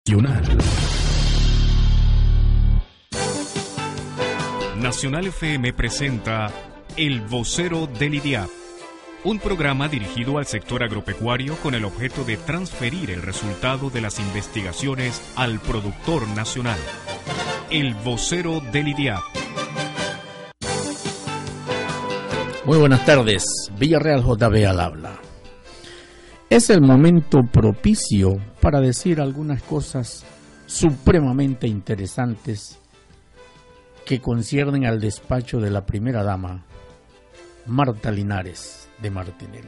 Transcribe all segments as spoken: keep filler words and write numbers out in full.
Nacional F M presenta El Vocero del I D I A P, un programa dirigido al sector agropecuario con el objeto de transferir el resultado de las investigaciones al productor nacional. El Vocero del I D I A P. Muy buenas tardes, Villarreal J B al habla. Es el momento propicio para decir algunas cosas supremamente interesantes que conciernen al despacho de la primera dama, Marta Linares de Martinelli.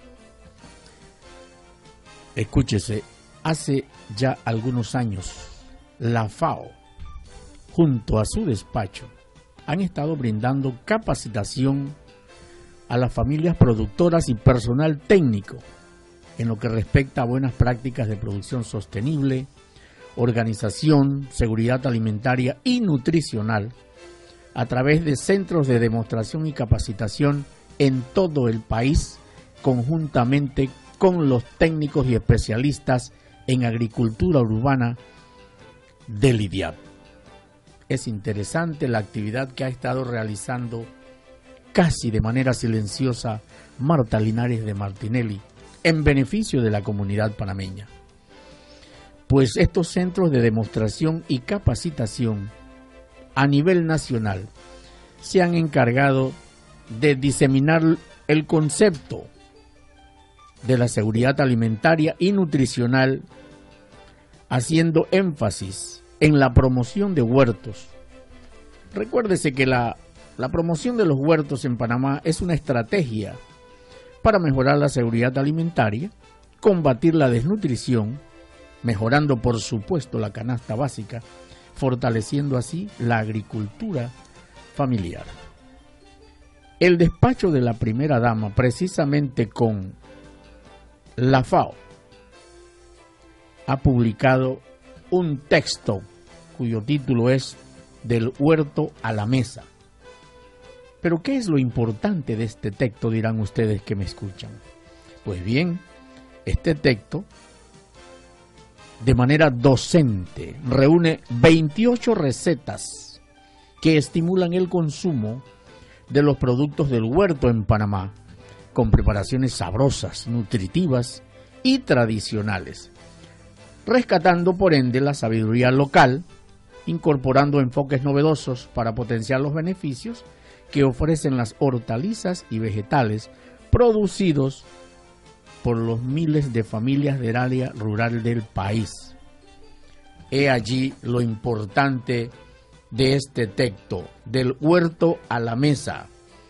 Escúchese, hace ya algunos años, la FAO, junto a su despacho, han estado brindando capacitación a las familias productoras y personal técnico en lo que respecta a buenas prácticas de producción sostenible, organización, seguridad alimentaria y nutricional, a través de centros de demostración y capacitación en todo el país, conjuntamente con los técnicos y especialistas en agricultura urbana del I D I A P. Es interesante la actividad que ha estado realizando casi de manera silenciosa Marta Linares de Martinelli en beneficio de la comunidad panameña. Pues estos centros de demostración y capacitación a nivel nacional se han encargado de diseminar el concepto de la seguridad alimentaria y nutricional, haciendo énfasis en la promoción de huertos. Recuérdese que la, la promoción de los huertos en Panamá es una estrategia para mejorar la seguridad alimentaria, combatir la desnutrición, mejorando por supuesto la canasta básica, fortaleciendo así la agricultura familiar. El despacho de la primera dama, precisamente con la FAO, ha publicado un texto cuyo título es Del huerto a la mesa. Pero ¿qué es lo importante de este texto?, dirán ustedes que me escuchan. Pues bien, este texto, de manera docente, reúne veintiocho recetas que estimulan el consumo de los productos del huerto en Panamá, con preparaciones sabrosas, nutritivas y tradicionales, rescatando por ende la sabiduría local, incorporando enfoques novedosos para potenciar los beneficios que ofrecen las hortalizas y vegetales producidos por los miles de familias del área rural del país. He allí lo importante de este texto, del huerto a la mesa.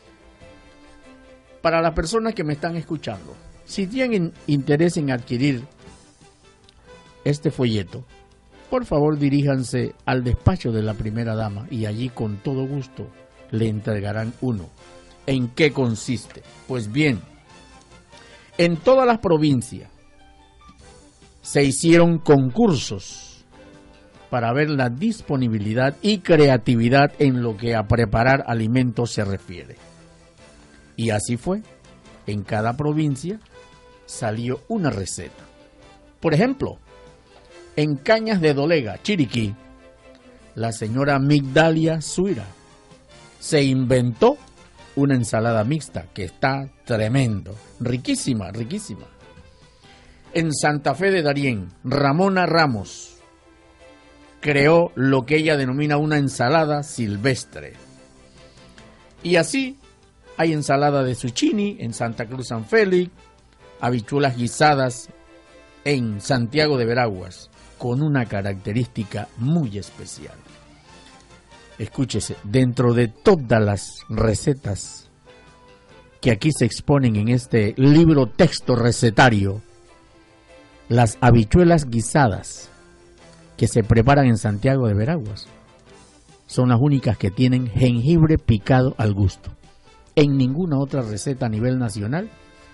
Para las personas que me están escuchando, si tienen interés en adquirir este folleto, por favor diríjanse al despacho de la primera dama y allí con todo gusto le entregarán uno. ¿En qué consiste? Pues bien, en todas las provincias se hicieron concursos para ver la disponibilidad y creatividad en lo que a preparar alimentos se refiere. Y así fue. En cada provincia salió una receta. Por ejemplo, en Cañas de Dolega, Chiriquí, la señora Migdalia Suira se inventó una ensalada mixta que está tremendo, riquísima, riquísima. En Santa Fe de Darién, Ramona Ramos creó lo que ella denomina una ensalada silvestre. Y así hay ensalada de zucchini en Santa Cruz San Félix, habichuelas guisadas en Santiago de Veraguas, con una característica muy especial. Escúchese, dentro de todas las recetas que aquí se exponen en este libro texto recetario, las habichuelas guisadas que se preparan en Santiago de Veraguas son las únicas que tienen jengibre picado al gusto. En ninguna otra receta a nivel nacional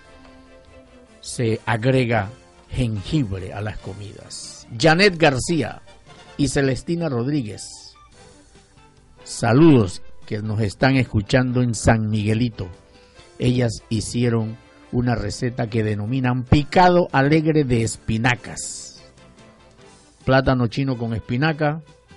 se agrega jengibre a las comidas. Janet García y Celestina Rodríguez, saludos, que nos están escuchando en San Miguelito. Ellas hicieron una receta que denominan picado alegre de espinacas. plátano chino con espinaca,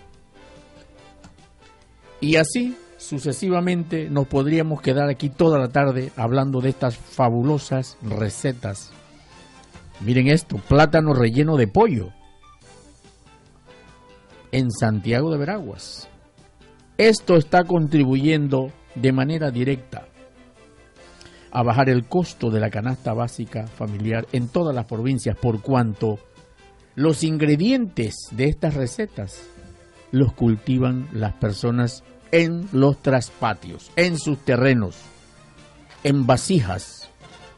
y así sucesivamente nos podríamos quedar aquí toda la tarde hablando de estas fabulosas recetas. Miren esto, plátano relleno de pollo en Santiago de Veraguas. Esto está contribuyendo de manera directa a bajar el costo de la canasta básica familiar en todas las provincias, por cuanto los ingredientes de estas recetas los cultivan las personas en los traspatios, en sus terrenos, en vasijas,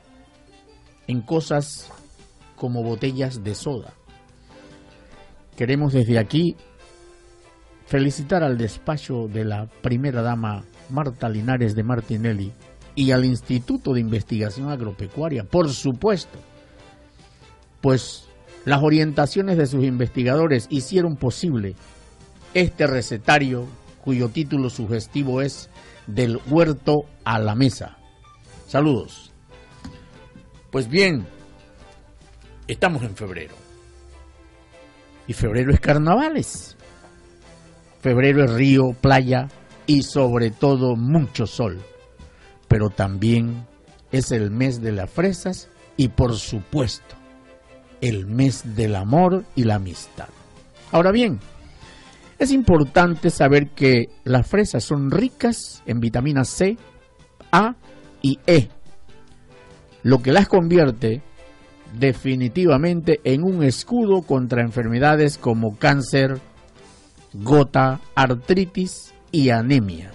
en cosas como botellas de soda. Queremos desde aquí felicitar al despacho de la primera dama Marta Linares de Martinelli y al Instituto de Investigación Agropecuaria, por supuesto, pues las orientaciones de sus investigadores hicieron posible este recetario cuyo título sugestivo es Del huerto a la mesa. Saludos. Pues bien, estamos en febrero. Y febrero es carnavales. Febrero es río, playa y sobre todo mucho sol. Pero también es el mes de las fresas y por supuesto el mes del amor y la amistad. Ahora bien, es importante saber que las fresas son ricas en vitaminas C, A y E, lo que las convierte definitivamente en un escudo contra enfermedades como cáncer, gota, artritis y anemia.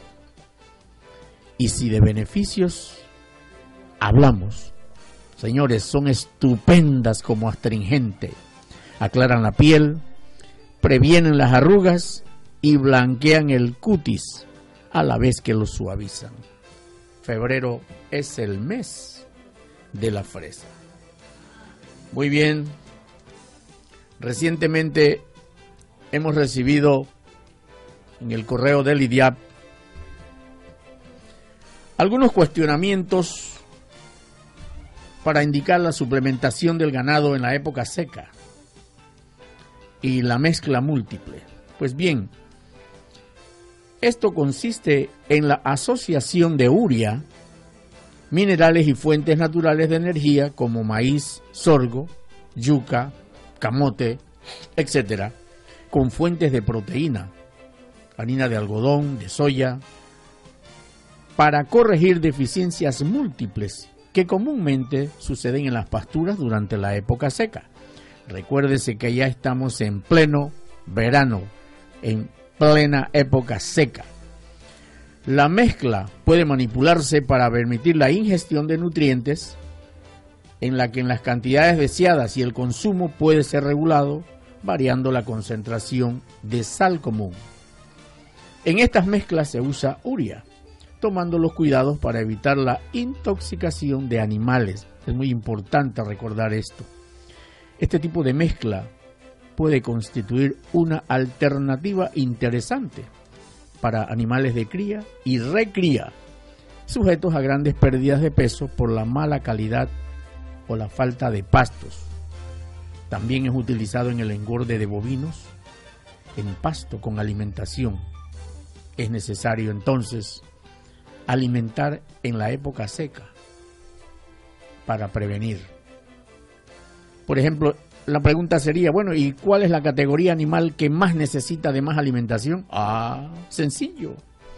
Y si de beneficios hablamos, señores, son estupendas como astringente, aclaran la piel, previenen las arrugas y blanquean el cutis a la vez que lo suavizan. Febrero es el mes de la fresa. Muy bien, recientemente hemos recibido en el correo del I D I A P algunos cuestionamientos para indicar la suplementación del ganado en la época seca y la mezcla múltiple. Pues bien, esto consiste en la asociación de urea, minerales y fuentes naturales de energía como maíz, sorgo, yuca, camote, etcétera, con fuentes de proteína, harina de algodón, de soya, para corregir deficiencias múltiples que comúnmente suceden en las pasturas durante la época seca. Recuérdese que ya estamos en pleno verano, en plena época seca. La mezcla puede manipularse para permitir la ingestión de nutrientes, en la que en las cantidades deseadas y el consumo puede ser regulado, variando la concentración de sal común. En estas mezclas se usa urea, tomando los cuidados para evitar la intoxicación de animales. Es muy importante recordar esto. Este tipo de mezcla puede constituir una alternativa interesante para animales de cría y recría, sujetos a grandes pérdidas de peso por la mala calidad o la falta de pastos. También es utilizado en el engorde de bovinos en pasto con alimentación. Es necesario entonces alimentar en la época seca para prevenir. Por ejemplo, la pregunta sería, bueno, ¿y cuál es la categoría animal que más necesita de más alimentación? Ah, sencillo.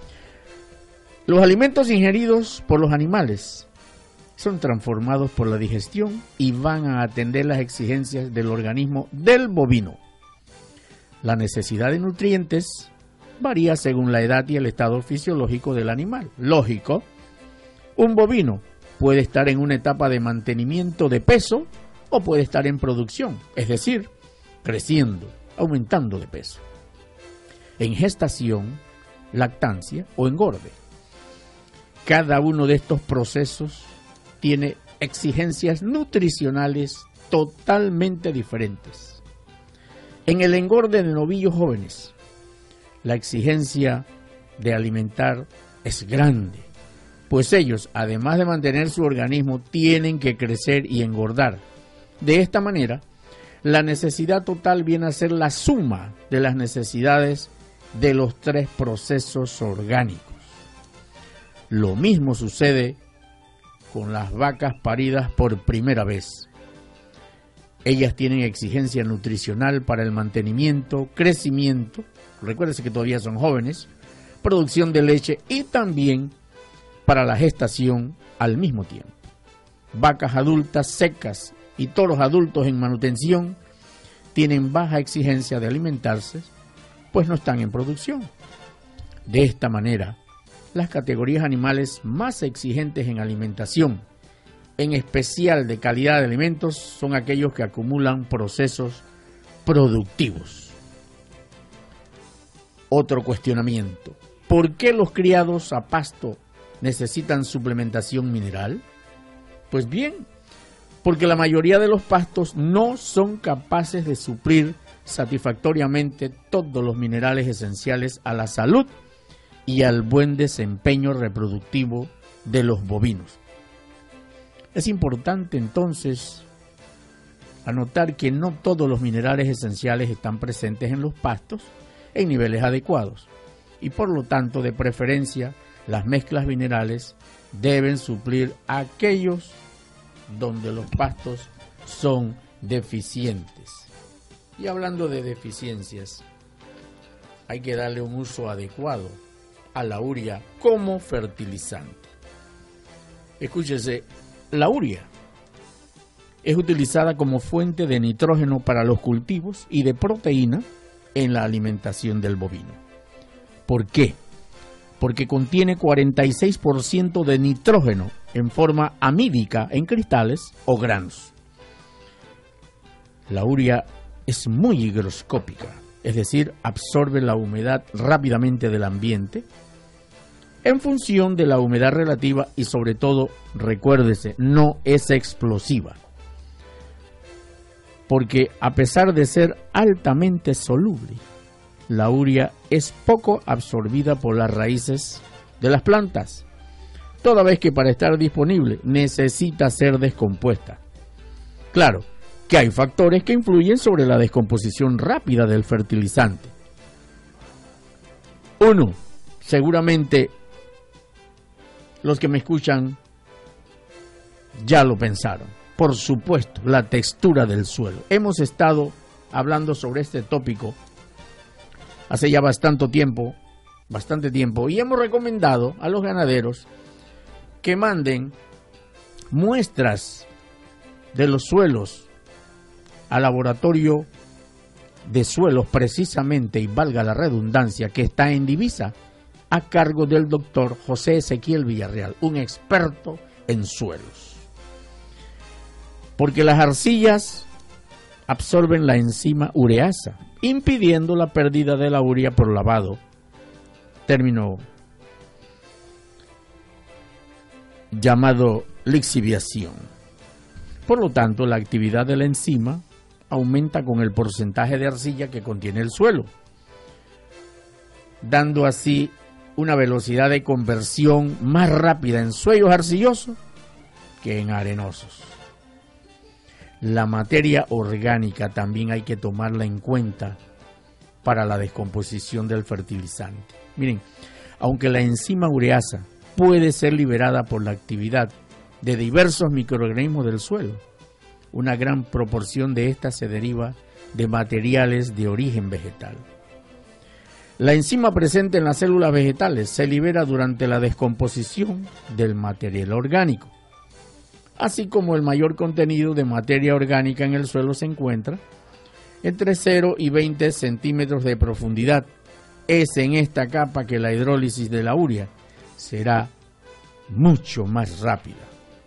Los alimentos ingeridos por los animales son transformados por la digestión y van a atender las exigencias del organismo del bovino. La necesidad de nutrientes varía según la edad y el estado fisiológico del animal. Lógico, un bovino puede estar en una etapa de mantenimiento de peso o puede estar en producción, es decir, creciendo, aumentando de peso, en gestación, lactancia o engorde. Cada uno de estos procesos tiene exigencias nutricionales totalmente diferentes. En el engorde de novillos jóvenes, la exigencia de alimentar es grande, pues ellos, además de mantener su organismo, tienen que crecer y engordar. De esta manera, La necesidad total viene a ser la suma de las necesidades de los tres procesos orgánicos. Lo mismo sucede con las vacas paridas por primera vez. Ellas tienen exigencia nutricional para el mantenimiento, crecimiento, recuérdense que todavía son jóvenes, producción de leche y también para la gestación al mismo tiempo. Vacas adultas secas y toros adultos en manutención tienen baja exigencia de alimentarse, pues no están en producción. De esta manera, las categorías animales más exigentes en alimentación, en especial de calidad de alimentos, son aquellos que acumulan procesos productivos. Otro cuestionamiento: ¿por qué los criados a pasto necesitan suplementación mineral? Pues bien, porque la mayoría de los pastos no son capaces de suplir satisfactoriamente todos los minerales esenciales a la salud y al buen desempeño reproductivo de los bovinos. Es importante entonces anotar que no todos los minerales esenciales están presentes en los pastos en niveles adecuados y por lo tanto, de preferencia, las mezclas minerales deben suplir aquellos donde los pastos son deficientes. Y hablando de deficiencias, hay que darle un uso adecuado a la urea como fertilizante. Escúchese, la urea es utilizada como fuente de nitrógeno para los cultivos y de proteína en la alimentación del bovino. ¿Por qué? Porque contiene cuarenta y seis por ciento de nitrógeno en forma amídica en cristales o granos. La urea es muy higroscópica, es decir, absorbe la humedad rápidamente del ambiente en función de la humedad relativa y sobre todo, recuérdese, no es explosiva. Porque a pesar de ser altamente soluble, la urea es poco absorbida por las raíces de las plantas, toda vez que para estar disponible necesita ser descompuesta. Claro que hay factores que influyen sobre la descomposición rápida del fertilizante. Uno, seguramente los que me escuchan ya lo pensaron. Por supuesto, la textura del suelo. Hemos estado hablando sobre este tópico hace ya bastante tiempo, bastante tiempo, y hemos recomendado a los ganaderos que manden muestras de los suelos al laboratorio de suelos precisamente, y valga la redundancia, que está en Divisa, a cargo del doctor José Ezequiel Villarreal, un experto en suelos. Porque las arcillas absorben la enzima ureasa, impidiendo la pérdida de la urea por lavado, término llamado lixiviación. Por lo tanto, la actividad de la enzima aumenta con el porcentaje de arcilla que contiene el suelo, dando así una velocidad de conversión más rápida en suelos arcillosos que en arenosos. La materia orgánica también hay que tomarla en cuenta para la descomposición del fertilizante. Miren, aunque la enzima ureasa puede ser liberada por la actividad de diversos microorganismos del suelo, una gran proporción de esta se deriva de materiales de origen vegetal. La enzima presente en las células vegetales se libera durante la descomposición del material orgánico, así como el mayor contenido de materia orgánica en el suelo se encuentra entre cero y veinte centímetros de profundidad. Es en esta capa que la hidrólisis de la urea será mucho más rápida.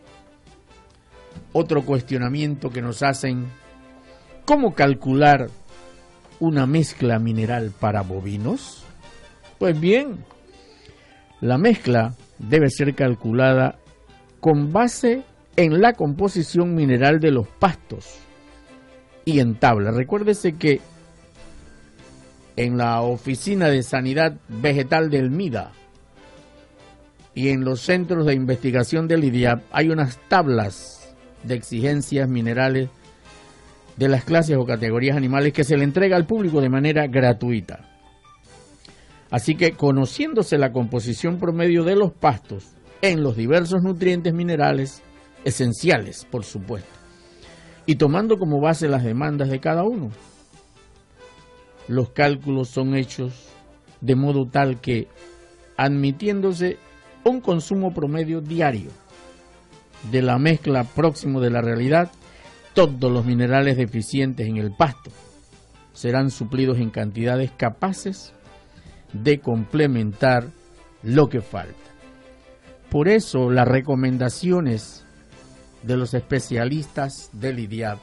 Otro cuestionamiento que nos hacen: ¿cómo calcular una mezcla mineral para bovinos? Pues bien, la mezcla debe ser calculada con base en la composición mineral de los pastos y en tabla. Recuérdese que en la Oficina de Sanidad Vegetal del MIDA y en los centros de investigación del I D I A P hay unas tablas de exigencias minerales de las clases o categorías animales que se le entrega al público de manera gratuita. Así que, conociéndose la composición promedio de los pastos en los diversos nutrientes minerales esenciales, por supuesto, y tomando como base las demandas de cada uno, los cálculos son hechos de modo tal que, admitiéndose un consumo promedio diario de la mezcla próximo de la realidad, todos los minerales deficientes en el pasto serán suplidos en cantidades capaces de complementar lo que falta. Por eso las recomendaciones de los especialistas del I D I A P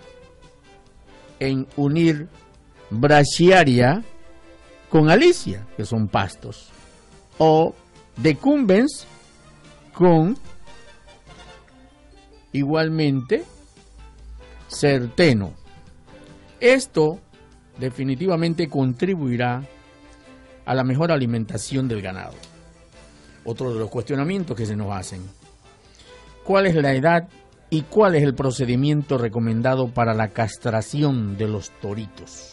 en unir Brachiaria con Alicia, que son pastos, o Decumbens con igualmente Certeno. Esto definitivamente contribuirá a la mejor alimentación del ganado. Otro de los cuestionamientos que se nos hacen: ¿cuál es la edad y cuál es el procedimiento recomendado para la castración de los toritos?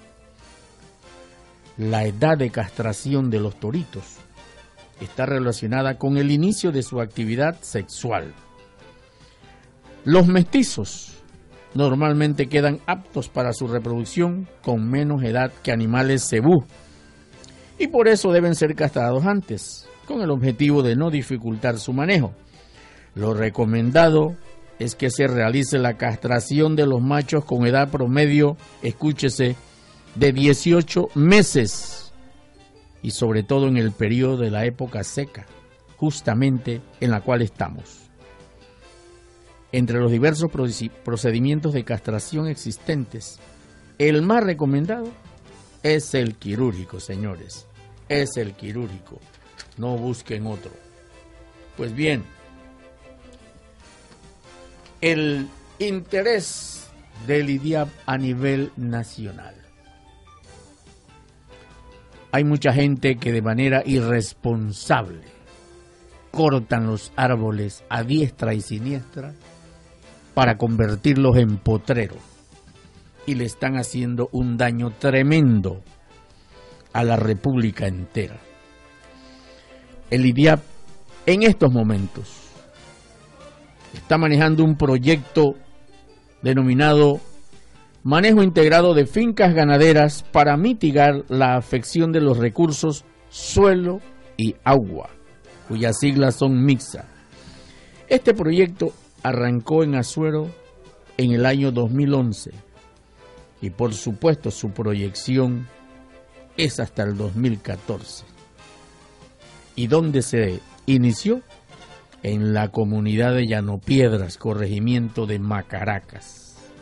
La edad de castración de los toritos está relacionada con el inicio de su actividad sexual. Los mestizos normalmente quedan aptos para su reproducción con menos edad que animales cebú, y por eso deben ser castrados antes, con el objetivo de no dificultar su manejo. Lo recomendado es que se realice la castración de los machos con edad promedio, escúchese, de dieciocho meses, y sobre todo en el periodo de la época seca, justamente en la cual estamos. Entre los diversos procedimientos de castración existentes, el más recomendado es el quirúrgico, señores. Es el quirúrgico. No busquen otro. Pues bien, el interés del I D I A P a nivel nacional. Hay mucha gente que de manera irresponsable cortan los árboles a diestra y siniestra para convertirlos en potrero, y le están haciendo un daño tremendo a la República entera. El I D I A P en estos momentos está manejando un proyecto denominado Manejo Integrado de Fincas Ganaderas para mitigar la afección de los recursos suelo y agua, cuyas siglas son MIXA. Este proyecto arrancó en Azuero en el año dos mil once y por supuesto su proyección es hasta el dos mil catorce. ¿Y dónde se inició? En la comunidad de Llano Piedras, corregimiento de Macaracas.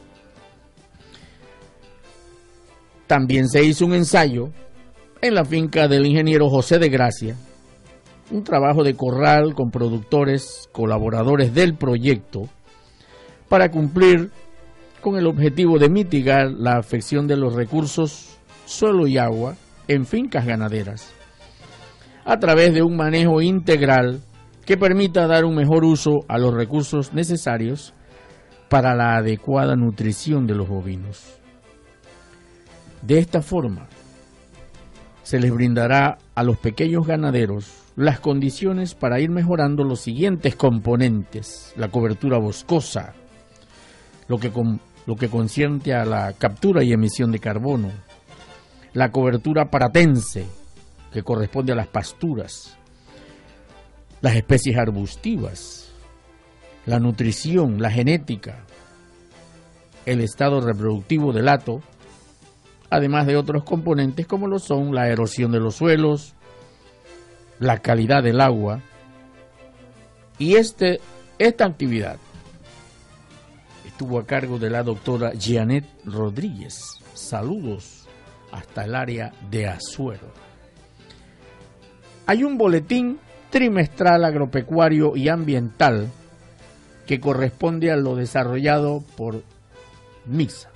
También se hizo un ensayo en la finca del ingeniero José de Gracia, un trabajo de corral con productores, colaboradores del proyecto, para cumplir con el objetivo de mitigar la afección de los recursos suelo y agua en fincas ganaderas, a través de un manejo integral que permita dar un mejor uso a los recursos necesarios para la adecuada nutrición de los bovinos. De esta forma, se les brindará a los pequeños ganaderos las condiciones para ir mejorando los siguientes componentes: la cobertura boscosa, lo que, con, lo que concierne a la captura y emisión de carbono, la cobertura paratense, que corresponde a las pasturas, las especies arbustivas, la nutrición, la genética, el estado reproductivo del hato, además de otros componentes como lo son la erosión de los suelos, la calidad del agua. Y este, esta actividad estuvo a cargo de la doctora Janet Rodríguez. Saludos hasta el área de Azuero. Hay un boletín trimestral agropecuario y ambiental que corresponde a lo desarrollado por MIXA.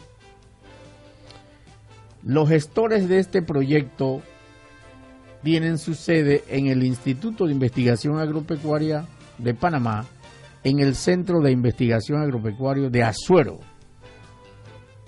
Los gestores de este proyecto tienen su sede en el Instituto de Investigación Agropecuaria de Panamá, en el Centro de Investigación Agropecuario de Azuero.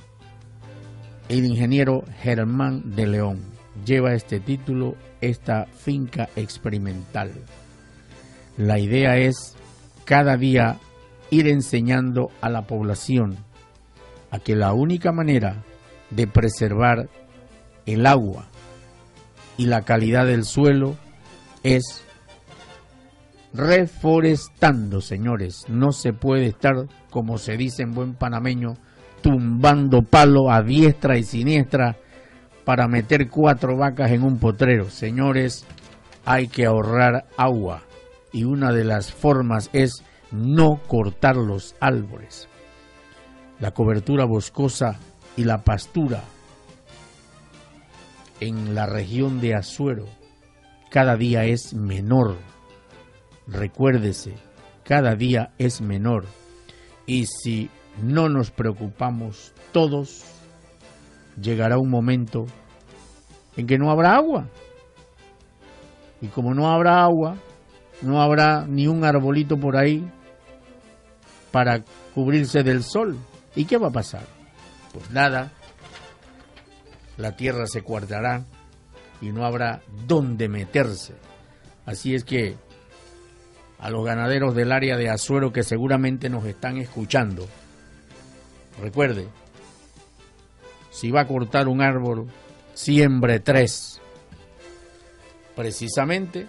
el ingeniero Germán de León. Lleva este título, esta finca experimental. La idea es cada día ir enseñando a la población a que la única manera de preservar el agua y la calidad del suelo es reforestando, señores. No se puede estar, como se dice en buen panameño, tumbando palo a diestra y siniestra para meter cuatro vacas en un potrero. Señores, hay que ahorrar agua y una de las formas es no cortar los árboles. La cobertura boscosa y la pastura en la región de Azuero cada día es menor. Recuérdese, cada día es menor. Y si no nos preocupamos todos, llegará un momento en que no habrá agua. Y como no habrá agua, no habrá ni un arbolito por ahí para cubrirse del sol. ¿Y qué va a pasar? Pues nada, la tierra se cuartará y no habrá dónde meterse. Así es que a los ganaderos del área de Azuero que seguramente nos están escuchando, recuerde, si va a cortar un árbol, siembre tres. Precisamente,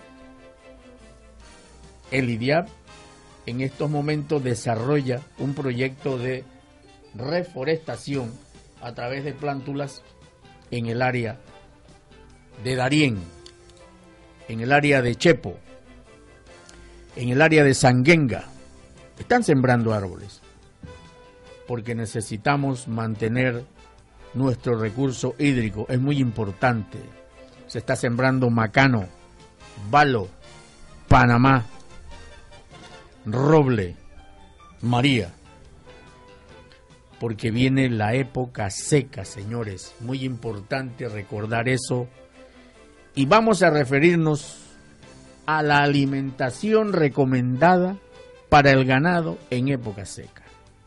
el I D I A P en estos momentos desarrolla un proyecto de reforestación a través de plántulas en el área de Darién, en el área de Chepo, en el área de Sanguenga. Están sembrando árboles porque necesitamos mantener nuestro recurso hídrico. Es muy importante. Se está sembrando macano, balo, Panamá, roble, María, porque viene la época seca, señores. Muy importante recordar eso. Y vamos a referirnos a la alimentación recomendada para el ganado en época seca.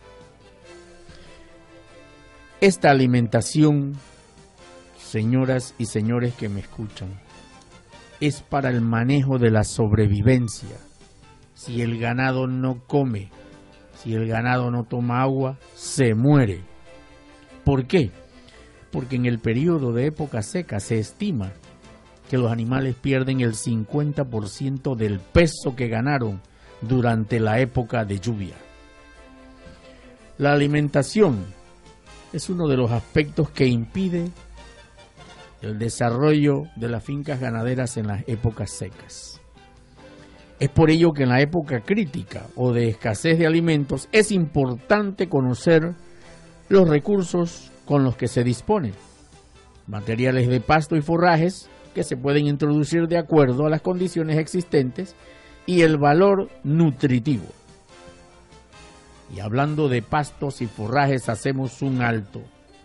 Esta alimentación, señoras y señores que me escuchan, es para el manejo de la sobrevivencia. Si el ganado no come, si el ganado no toma agua, se muere. ¿Por qué? Porque en el periodo de época seca se estima que los animales pierden el cincuenta por ciento del peso que ganaron durante la época de lluvia. La alimentación es uno de los aspectos que impide el desarrollo de las fincas ganaderas en las épocas secas. Es por ello que en la época crítica o de escasez de alimentos es importante conocer los recursos con los que se dispone, materiales de pasto y forrajes que se pueden introducir de acuerdo a las condiciones existentes y el valor nutritivo. Y hablando de pastos y forrajes, hacemos un alto.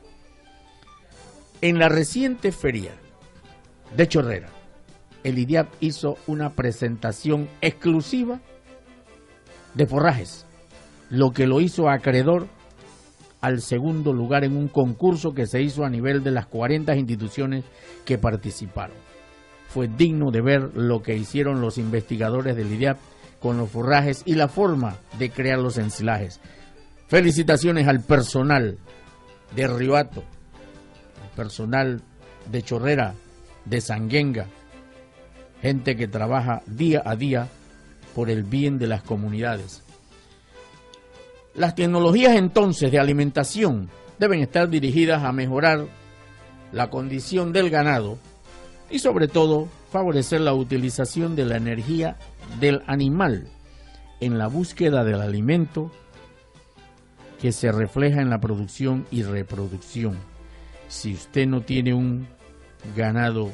En la reciente feria de Chorrera, el I D I A P hizo una presentación exclusiva de forrajes, lo que lo hizo acreedor al segundo lugar en un concurso que se hizo a nivel de las cuarenta instituciones que participaron. Fue digno de ver lo que hicieron los investigadores del I D I A P con los forrajes y la forma de crear los ensilajes. Felicitaciones al personal de Riohato, al personal de Chorrera, de Sanguenga, gente que trabaja día a día por el bien de las comunidades. Las tecnologías entonces de alimentación deben estar dirigidas a mejorar la condición del ganado y sobre todo favorecer la utilización de la energía del animal en la búsqueda del alimento que se refleja en la producción y reproducción. Si usted no tiene un ganado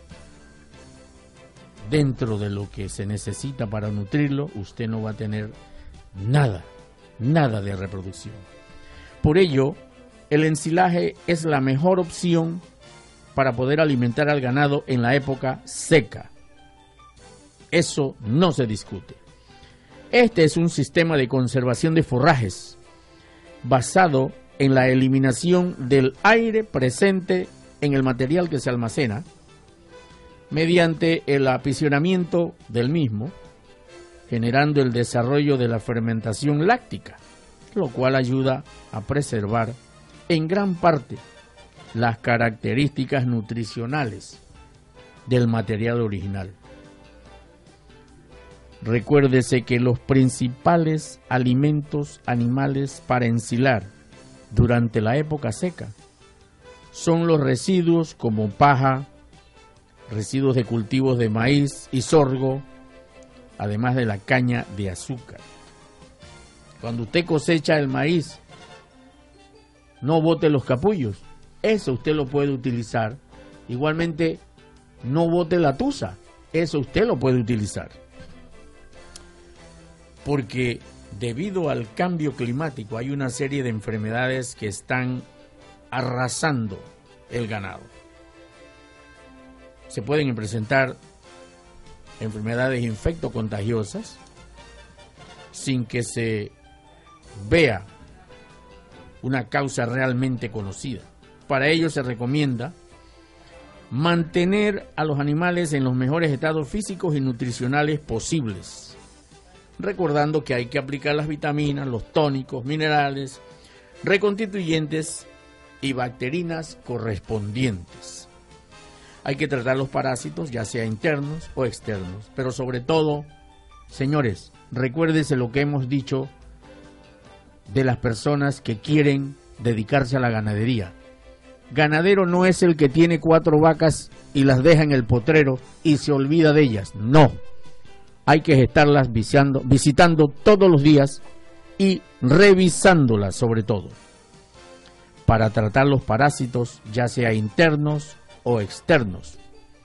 dentro de lo que se necesita para nutrirlo, usted no va a tener nada, nada de reproducción. Por ello, el ensilaje es la mejor opción para poder alimentar al ganado en la época seca. Eso no se discute. Este es un sistema de conservación de forrajes basado en la eliminación del aire presente en el material que se almacena mediante el aprisionamiento del mismo, generando el desarrollo de la fermentación láctica, lo cual ayuda a preservar en gran parte las características nutricionales del material original. Recuérdese que los principales alimentos animales para ensilar durante la época seca son los residuos como paja, residuos de cultivos de maíz y sorgo, además de la caña de azúcar. Cuando usted cosecha el maíz, no bote los capullos, eso usted lo puede utilizar. Igualmente, no bote la tusa, eso usted lo puede utilizar. Porque debido al cambio climático hay una serie de enfermedades que están arrasando el ganado. Se pueden presentar enfermedades infectocontagiosas sin que se vea una causa realmente conocida. Para ello se recomienda mantener a los animales en los mejores estados físicos y nutricionales posibles, recordando que hay que aplicar las vitaminas, los tónicos, minerales, reconstituyentes y bacterinas correspondientes. Hay que tratar los parásitos, ya sea internos o externos, pero sobre todo, señores, recuérdese lo que hemos dicho de las personas que quieren dedicarse a la ganadería. Ganadero no es el que tiene cuatro vacas y las deja en el potrero y se olvida de ellas, no. Hay que estarlas visitando, visitando todos los días y revisándolas sobre todo, para tratar los parásitos, ya sea internos o externos.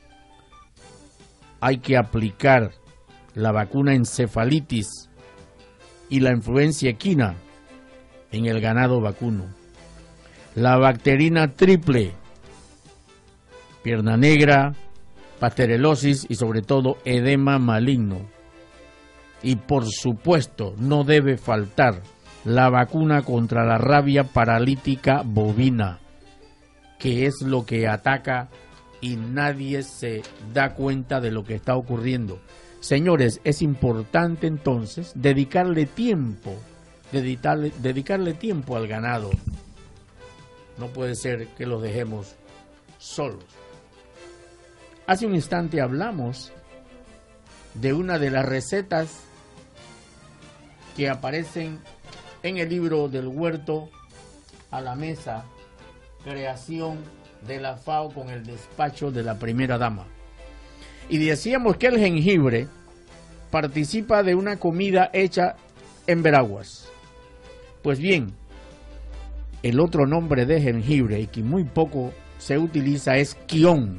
Hay que aplicar la vacuna encefalitis y la influencia equina en el ganado vacuno, la bacterina triple, pierna negra, pasterelosis y sobre todo edema maligno. Y por supuesto no debe faltar la vacuna contra la rabia paralítica bovina, que es lo que ataca y nadie se da cuenta de lo que está ocurriendo. Señores, es importante entonces dedicarle tiempo, dedicarle, dedicarle tiempo al ganado. No puede ser que los dejemos solos. Hace un instante hablamos de una de las recetas que aparecen en el libro del huerto a la mesa, creación de la FAO con el despacho de la primera dama. Y decíamos que el jengibre participa de una comida hecha en Veraguas. Pues bien, el otro nombre de jengibre y que muy poco se utiliza es quión.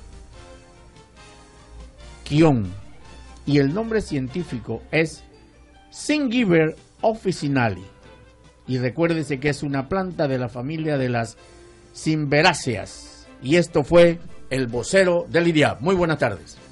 Quión. Y el nombre científico es Zingiber officinale. Y recuérdese que es una planta de la familia de las Cimberáceas. Y esto fue el vocero del I D I A P. Muy buenas tardes.